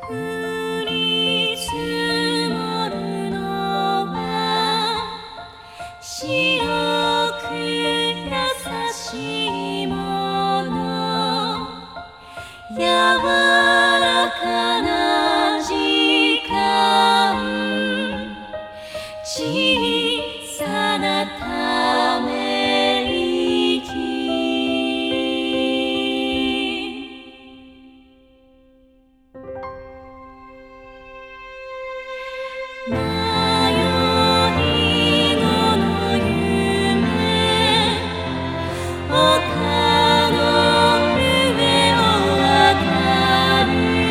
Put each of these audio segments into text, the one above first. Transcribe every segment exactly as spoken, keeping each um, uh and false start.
降り積もるのは白く優しいもの、柔らかな時間、小さなため息。迷い子の夢、丘の上を渡る、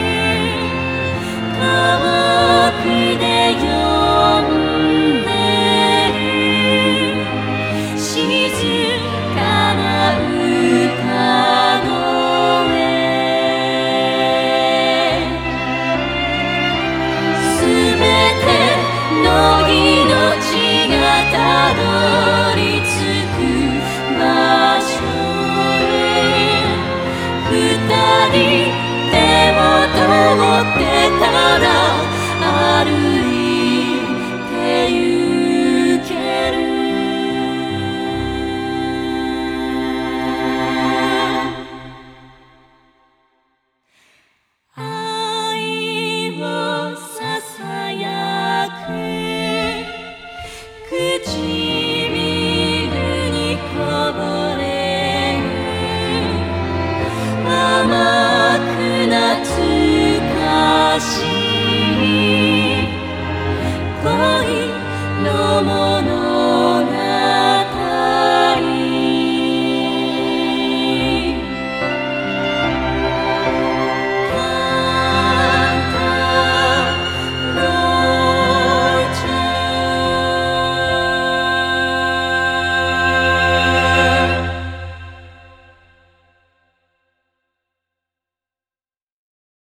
遠くで呼んでる静かな歌声。すべての命がたどり着く場所へ、二人手を取ってたら歩